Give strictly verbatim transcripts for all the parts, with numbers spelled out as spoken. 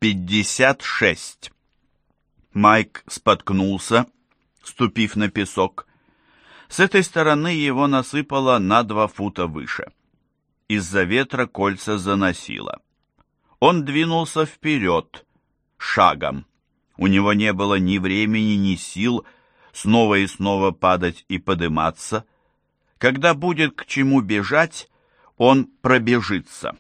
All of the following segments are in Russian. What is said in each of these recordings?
пятьдесят шесть. Майк споткнулся, ступив на песок. С этой стороны его насыпало на два фута выше. Из-за ветра кольца заносило. Он двинулся вперед, шагом. У него не было ни времени, ни сил снова и снова падать и подыматься. Когда будет к чему бежать, он пробежится.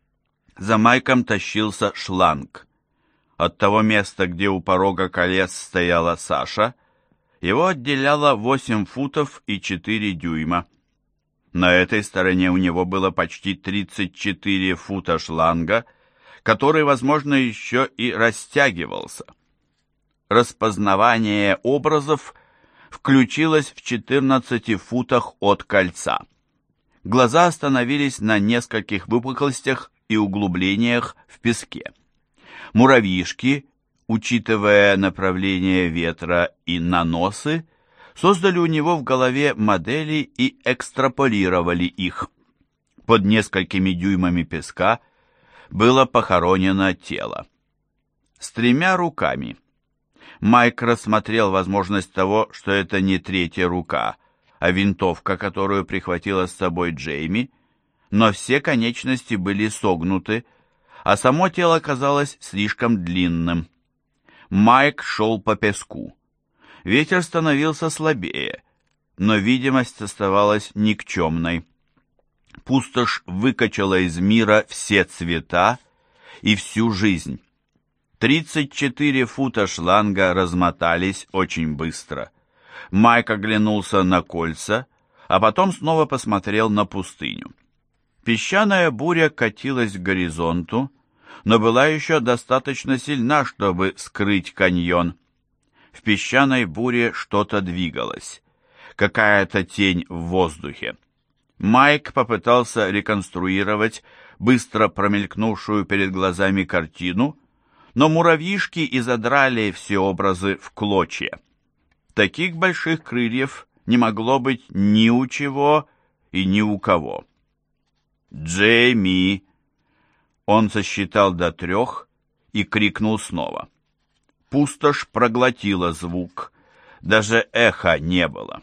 За Майком тащился шланг. От того места, где у порога колес стояла Саша, его отделяло восемь футов и четыре дюйма. На этой стороне у него было почти тридцать четыре фута шланга, который, возможно, еще и растягивался. Распознавание образов включилось в четырнадцати футах от кольца. Глаза остановились на нескольких выпуклостях и углублениях в песке. Муравьишки, учитывая направление ветра и наносы, создали у него в голове модели и экстраполировали их. Под несколькими дюймами песка было похоронено тело. С тремя руками. Майк рассмотрел возможность того, что это не третья рука, а винтовка, которую прихватила с собой Джейми, но все конечности были согнуты, а само тело казалось слишком длинным. Майк шел по песку. Ветер становился слабее, но видимость оставалась никчемной. Пустошь выкачала из мира все цвета и всю жизнь. Тридцать четыре фута шланга размотались очень быстро. Майк оглянулся на кольца, а потом снова посмотрел на пустыню. Песчаная буря катилась к горизонту, но была еще достаточно сильна, чтобы скрыть каньон. В песчаной буре что-то двигалось. Какая-то тень в воздухе. Майк попытался реконструировать быстро промелькнувшую перед глазами картину, но муравьишки изодрали все образы в клочья. Таких больших крыльев не могло быть ни у чего и ни у кого. «Джейми!» Он сосчитал до трех и крикнул снова. Пустошь проглотила звук, даже эха не было.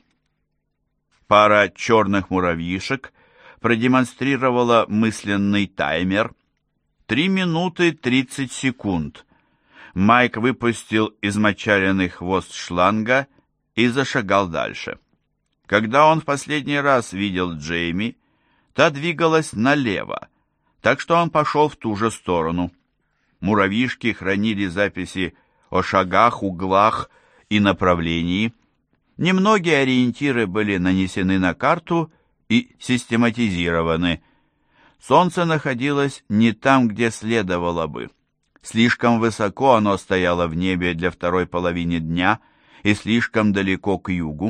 Пара черных муравьишек продемонстрировала мысленный таймер. Три минуты тридцать секунд. Майк выпустил измочаленный хвост шланга и зашагал дальше. Когда он в последний раз видел Джейми, та двигалась налево, так что он пошел в ту же сторону. Муравьишки хранили записи о шагах, углах и направлении. Немногие ориентиры были нанесены на карту и систематизированы. Солнце находилось не там, где следовало бы. Слишком высоко оно стояло в небе для второй половины дня и слишком далеко к югу.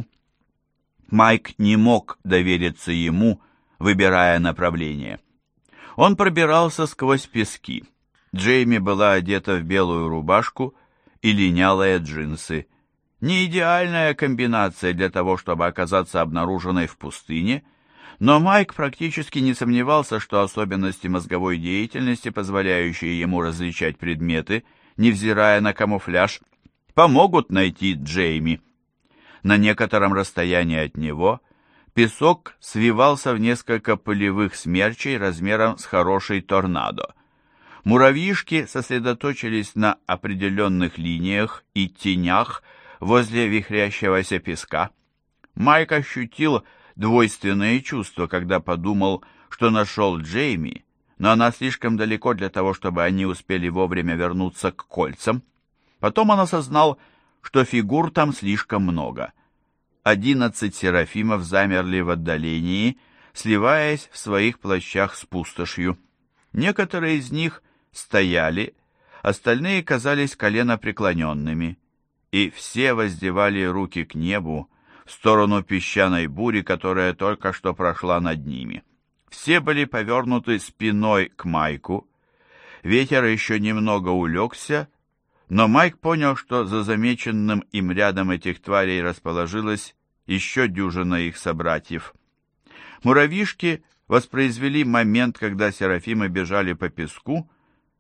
Майк не мог довериться ему, выбирая направление. Он пробирался сквозь пески. Джейми была одета в белую рубашку и линялые джинсы. Не идеальная комбинация для того, чтобы оказаться обнаруженной в пустыне, но Майк практически не сомневался, что особенности мозговой деятельности, позволяющие ему различать предметы, невзирая на камуфляж, помогут найти Джейми. На некотором расстоянии от него песок свивался в несколько пылевых смерчей размером с хороший торнадо. Муравьишки сосредоточились на определенных линиях и тенях возле вихрящегося песка. Майк ощутил двойственные чувства, когда подумал, что нашел Джейми, но она слишком далеко для того, чтобы они успели вовремя вернуться к кольцам. Потом он осознал, что фигур там слишком много. Одиннадцать серафимов замерли в отдалении, сливаясь в своих плащах с пустошью. Некоторые из них стояли, остальные казались коленопреклоненными, и все воздевали руки к небу, в сторону песчаной бури, которая только что прошла над ними. Все были повернуты спиной к Майку. Ветер еще немного улегся, но Майк понял, что за замеченным им рядом этих тварей расположилась еще дюжина их собратьев. Муравьишки воспроизвели момент, когда серафимы бежали по песку,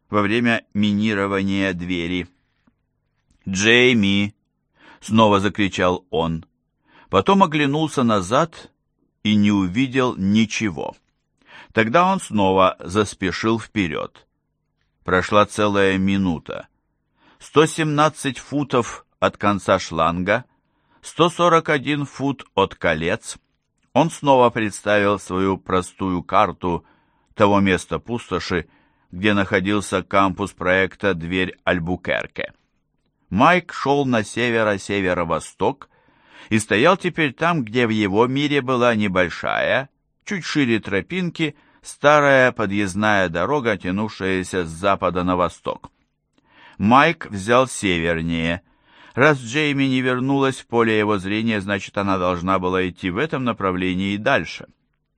во время минирования двери. «Джейми!» — снова закричал он. Потом оглянулся назад и не увидел ничего. Тогда он снова заспешил вперед. Прошла целая минута. сто семнадцать футов от конца шланга, сто сорок один фут от колец. Он снова представил свою простую карту того места пустоши, где находился кампус проекта «Дверь Альбукерке». Майк шел на северо-северо-восток и стоял теперь там, где в его мире была небольшая, чуть шире тропинки, старая подъездная дорога, тянувшаяся с запада на восток. Майк взял севернее. Раз Джейми не вернулась в поле его зрения, значит, она должна была идти в этом направлении и дальше.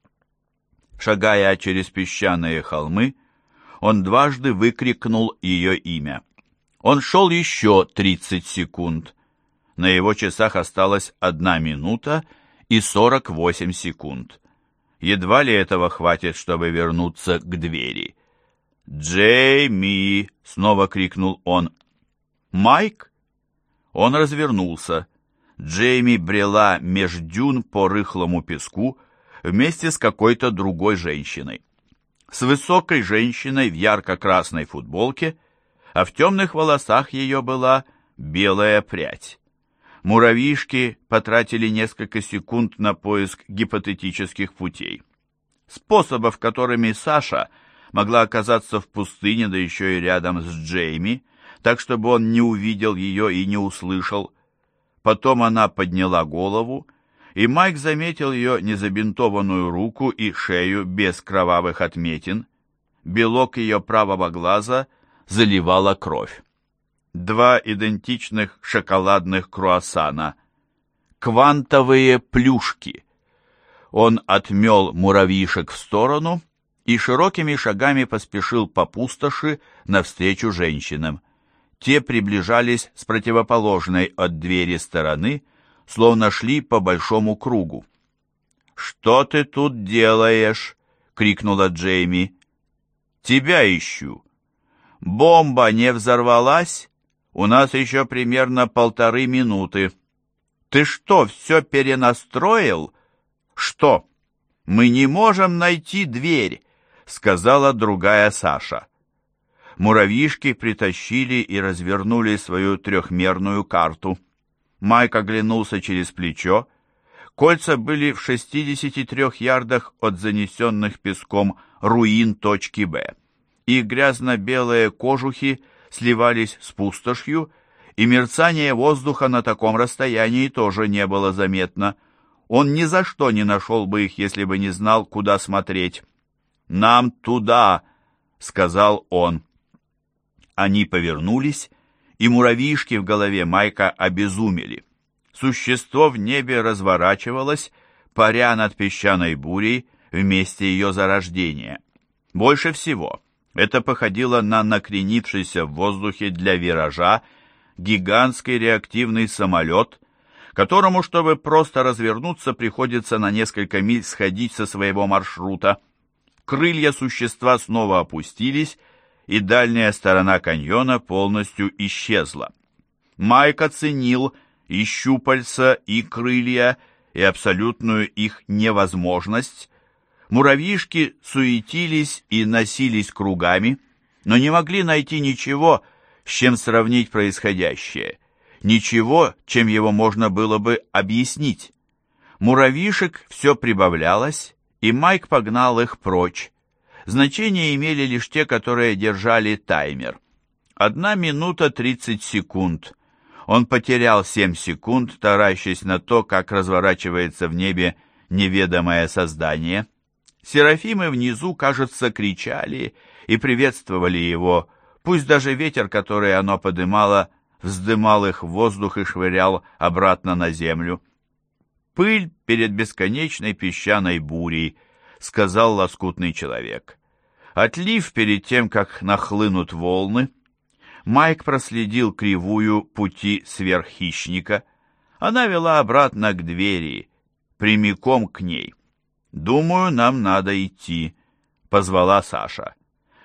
Шагая через песчаные холмы, он дважды выкрикнул ее имя. Он шел еще тридцать секунд. На его часах осталась одна минута и сорок восемь секунд. Едва ли этого хватит, чтобы вернуться к двери. «Джейми!» — снова крикнул он. «Майк?» Он развернулся. Джейми брела меж дюн по рыхлому песку вместе с какой-то другой женщиной. С высокой женщиной в ярко-красной футболке, а в темных волосах ее была белая прядь. Муравьишки потратили несколько секунд на поиск гипотетических путей. Способов, которыми Саша могла оказаться в пустыне, да еще и рядом с Джейми, так, чтобы он не увидел ее и не услышал. Потом она подняла голову, и Майк заметил ее незабинтованную руку и шею без кровавых отметин. Белок ее правого глаза заливала кровь. Два идентичных шоколадных круассана. Квантовые плюшки. Он отмел муравьишек в сторону и широкими шагами поспешил по пустоши навстречу женщинам. Те приближались с противоположной от двери стороны, словно шли по большому кругу. «Что ты тут делаешь?» — крикнула Джейми. «Тебя ищу». «Бомба не взорвалась? У нас еще примерно полторы минуты». «Ты что, все перенастроил?» «Что? Мы не можем найти дверь», — сказала другая Саша. Муравьишки притащили и развернули свою трехмерную карту. Майк оглянулся через плечо. Кольца были в шестидесяти трех ярдах от занесенных песком руин точки Б. Их грязно-белые кожухи сливались с пустошью, и мерцание воздуха на таком расстоянии тоже не было заметно. Он ни за что не нашел бы их, если бы не знал, куда смотреть. «Нам туда!» — сказал он. Они повернулись, и муравьишки в голове Майка обезумели. Существо в небе разворачивалось, паря над песчаной бурей в месте ее зарождения. Больше всего это походило на накренившийся в воздухе для виража гигантский реактивный самолет, которому, чтобы просто развернуться, приходится на несколько миль сходить со своего маршрута. Крылья существа снова опустились, и дальняя сторона каньона полностью исчезла. Майк оценил и щупальца, и крылья, и абсолютную их невозможность. Муравьишки суетились и носились кругами, но не могли найти ничего, с чем сравнить происходящее, ничего, чем его можно было бы объяснить. Муравьишек все прибавлялось, и Майк погнал их прочь. Значение имели лишь те, которые держали таймер. Одна минута тридцать секунд. Он потерял семь секунд, таращась на то, как разворачивается в небе неведомое создание. Серафимы внизу, кажется, кричали и приветствовали его, пусть даже ветер, который оно подымало, вздымал их в воздух и швырял обратно на землю. «Пыль перед бесконечной песчаной бурей», — сказал лоскутный человек. «Отлив перед тем, как нахлынут волны». Майк проследил кривую пути сверххищника. Она вела обратно к двери, прямиком к ней. «Думаю, нам надо идти», — позвала Саша.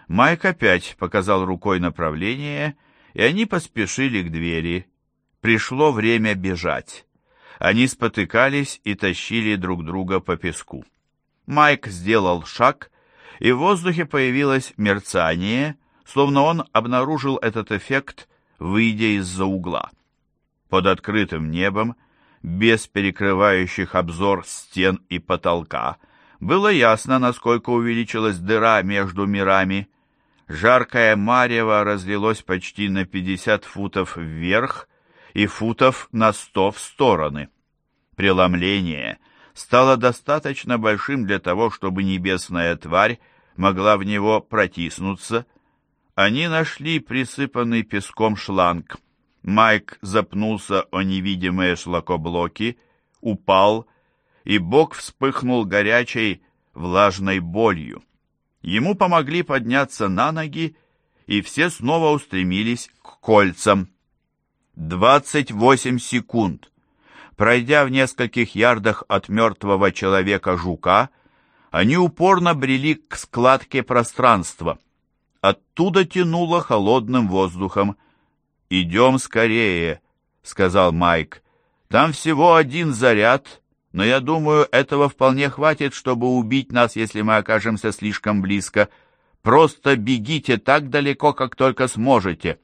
Майк опять показал рукой направление, и они поспешили к двери. Пришло время бежать. Они спотыкались и тащили друг друга по песку. Майк сделал шаг, и в воздухе появилось мерцание, словно он обнаружил этот эффект, выйдя из-за угла. Под открытым небом, без перекрывающих обзор стен и потолка, было ясно, насколько увеличилась дыра между мирами. Жаркое марево разлилось почти на пятьдесят футов вверх и футов на сто в стороны. Преломление стало достаточно большим для того, чтобы небесная тварь могла в него протиснуться. Они нашли присыпанный песком шланг. Майк запнулся о невидимые шлакоблоки, упал, и бок вспыхнул горячей, влажной болью. Ему помогли подняться на ноги, и все снова устремились к кольцам. Двадцать восемь секунд. Пройдя в нескольких ярдах от мертвого человека-жука, они упорно брели к складке пространства. Оттуда тянуло холодным воздухом. «Идем скорее», — сказал Майк. «Там всего один заряд, но я думаю, этого вполне хватит, чтобы убить нас, если мы окажемся слишком близко. Просто бегите так далеко, как только сможете».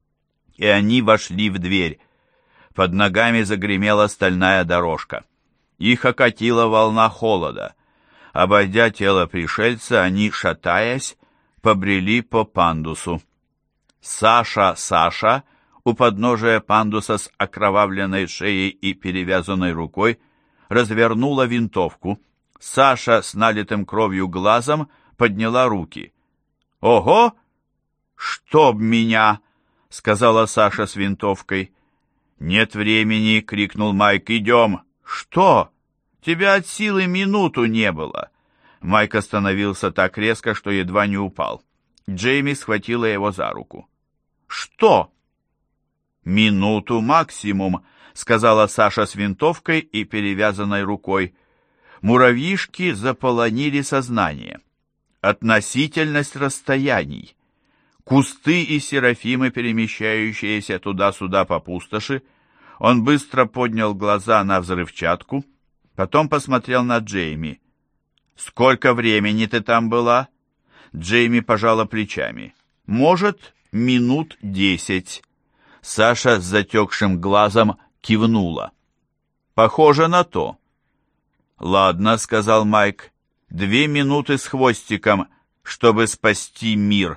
И они вошли в дверь. Под ногами загремела стальная дорожка. Их окатила волна холода. Обойдя тело пришельца, они, шатаясь, побрели по пандусу. Саша, Саша, у подножия пандуса с окровавленной шеей и перевязанной рукой, развернула винтовку. Саша с налитым кровью глазом подняла руки. «Ого! Чтоб меня!» — сказала Саша с винтовкой. «Нет времени!» — крикнул Майк. «Идем!» «Что? Тебя от силы минуту не было!» Майк остановился так резко, что едва не упал. Джейми схватила его за руку. «Что?» «Минуту максимум», — сказала Саша с винтовкой и перевязанной рукой. Муравьишки заполонили сознание. Относительность расстояний. Кусты и серафимы, перемещающиеся туда-сюда по пустоши. Он быстро поднял глаза на взрывчатку, потом посмотрел на Джейми. «Сколько времени ты там была?» Джейми пожала плечами. «Может, минут десять». Саша с затекшим глазом кивнула. «Похоже на то». «Ладно», — сказал Майк, — «две минуты с хвостиком, чтобы спасти мир».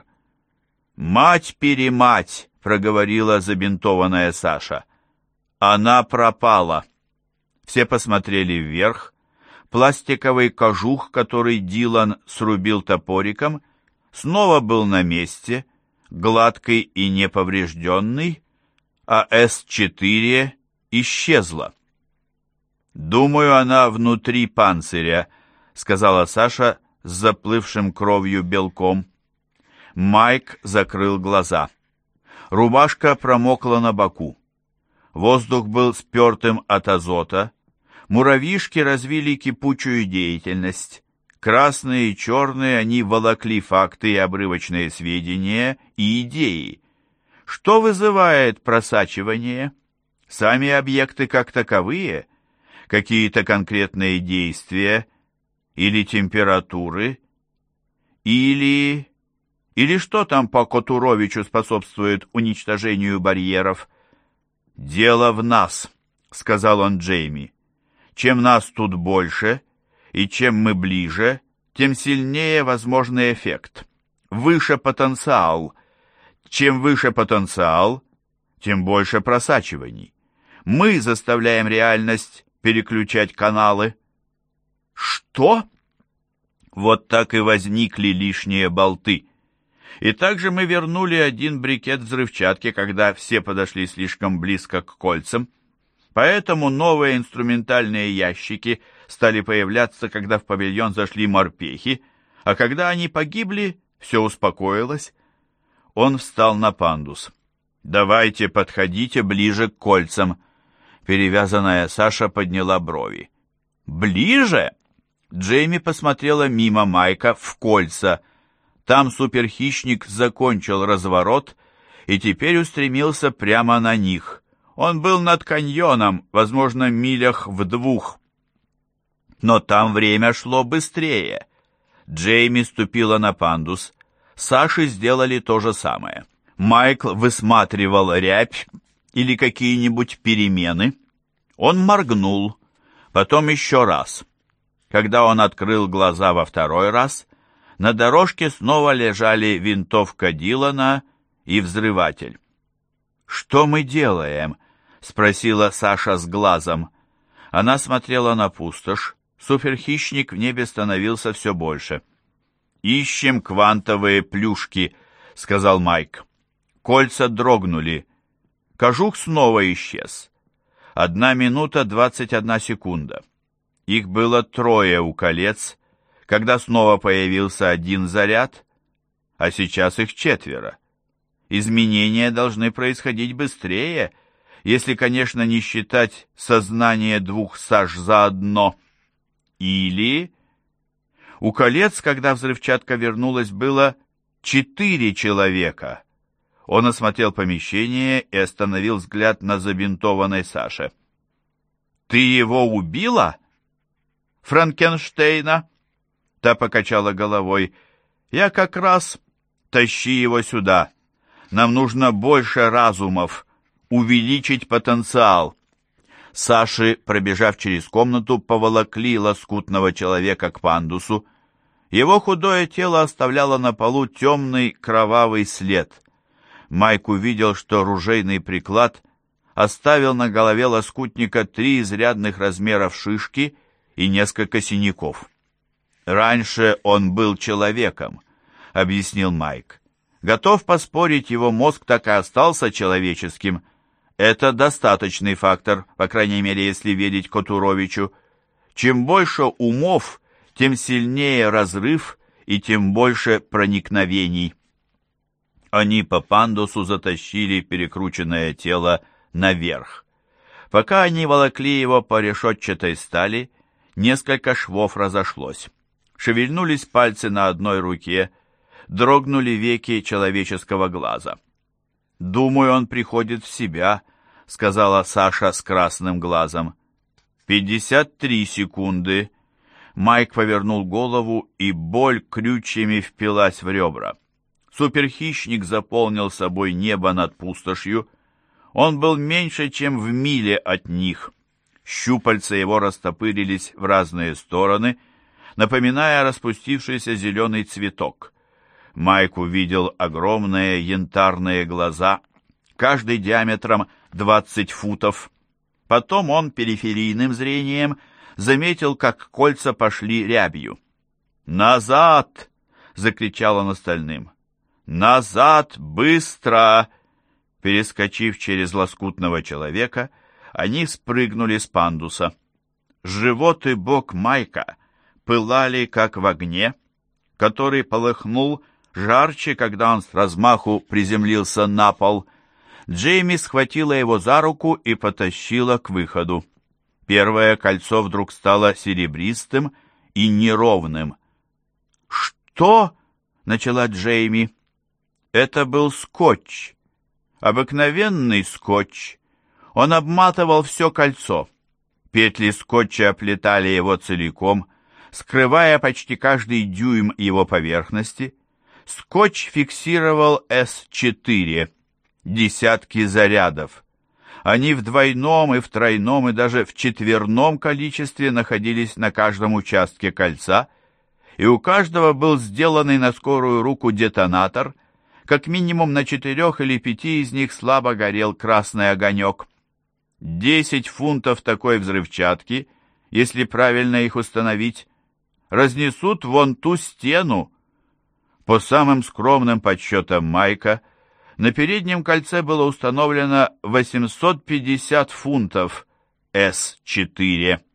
«Мать-перемать», — проговорила забинтованная Саша. «Она пропала». Все посмотрели вверх. Пластиковый кожух, который Дилан срубил топориком, снова был на месте, гладкий и неповрежденный, а эс четыре исчезла. «Думаю, она внутри панциря», — сказала Саша с заплывшим кровью белком. Майк закрыл глаза. Рубашка промокла на боку. Воздух был спертым от азота. Муравьишки развили кипучую деятельность. Красные и черные они волокли факты и обрывочные сведения и идеи. Что вызывает просачивание? Сами объекты как таковые? Какие-то конкретные действия? Или температуры? Или... Или что там по Котуровичу способствует уничтожению барьеров? «Дело в нас», — сказал он Джейми. «Чем нас тут больше, и чем мы ближе, тем сильнее возможный эффект. Выше потенциал. Чем выше потенциал, тем больше просачиваний. Мы заставляем реальность переключать каналы». «Что?» Вот так и возникли лишние болты. И также мы вернули один брикет взрывчатки, когда все подошли слишком близко к кольцам. Поэтому новые инструментальные ящики стали появляться, когда в павильон зашли морпехи, а когда они погибли, все успокоилось. Он встал на пандус. «Давайте, подходите ближе к кольцам». Перевязанная Саша подняла брови. «Ближе?» Джейми посмотрела мимо Майка в кольца. Там суперхищник закончил разворот и теперь устремился прямо на них. Он был над каньоном, возможно, милях в двух. Но там время шло быстрее. Джейми ступила на пандус. Саши сделали то же самое. Майкл высматривал рябь или какие-нибудь перемены. Он моргнул, потом еще раз. Когда он открыл глаза во второй раз, на дорожке снова лежали винтовка Дилана и взрыватель. «Что мы делаем?» — спросила Саша с глазом. Она смотрела на пустошь. Суперхищник в небе становился все больше. «Ищем квантовые плюшки», — сказал Майк. Кольца дрогнули. Кожух снова исчез. Одна минута двадцать одна секунда. Их было трое у колец, когда снова появился один заряд, а сейчас их четверо. Изменения должны происходить быстрее, если, конечно, не считать сознание двух Саш заодно. Или... У колец, когда взрывчатка вернулась, было четыре человека. Он осмотрел помещение и остановил взгляд на забинтованной Саше. «Ты его убила, Франкенштейна?» Та покачала головой. «Я как раз... Тащи его сюда. Нам нужно больше разумов, увеличить потенциал». Саши, пробежав через комнату, поволокли лоскутного человека к пандусу. Его худое тело оставляло на полу темный кровавый след. Майк увидел, что ружейный приклад оставил на голове лоскутника три изрядных размеров шишки и несколько синяков. «Раньше он был человеком», — объяснил Майк. «Готов поспорить, его мозг так и остался человеческим. Это достаточный фактор, по крайней мере, если верить Котуровичу. Чем больше умов, тем сильнее разрыв и тем больше проникновений». Они по пандусу затащили перекрученное тело наверх. Пока они волокли его по решетчатой стали, несколько швов разошлось. Шевельнулись пальцы на одной руке, дрогнули веки человеческого глаза. «Думаю, он приходит в себя», — сказала Саша с красным глазом. «Пятьдесят три секунды». Майк повернул голову, и боль крючьями впилась в ребра. Суперхищник заполнил собой небо над пустошью. Он был меньше, чем в миле от них. Щупальца его растопырились в разные стороны, напоминая распустившийся зеленый цветок. Майк увидел огромные янтарные глаза, каждый диаметром двадцать футов. Потом он периферийным зрением заметил, как кольца пошли рябью. «Назад!» — закричал он остальным. «Назад! Быстро!» Перескочив через лоскутного человека, они спрыгнули с пандуса. Живот и бок Майка пылали, как в огне, который полыхнул жарче, когда он с размаху приземлился на пол. Джейми схватила его за руку и потащила к выходу. Первое кольцо вдруг стало серебристым и неровным. «Что?» — начала Джейми. Это был скотч. Обыкновенный скотч. Он обматывал все кольцо. Петли скотча оплетали его целиком, скрывая почти каждый дюйм его поверхности. Скотч фиксировал эс четыре, десятки зарядов. Они в двойном и в тройном и даже в четверном количестве находились на каждом участке кольца, и у каждого был сделанный на скорую руку детонатор. Как минимум на четырех или пяти из них слабо горел красный огонек. Десять фунтов такой взрывчатки, если правильно их установить, разнесут вон ту стену. По самым скромным подсчетам Майка, на переднем кольце было установлено восемьсот пятьдесят фунтов эс четыре.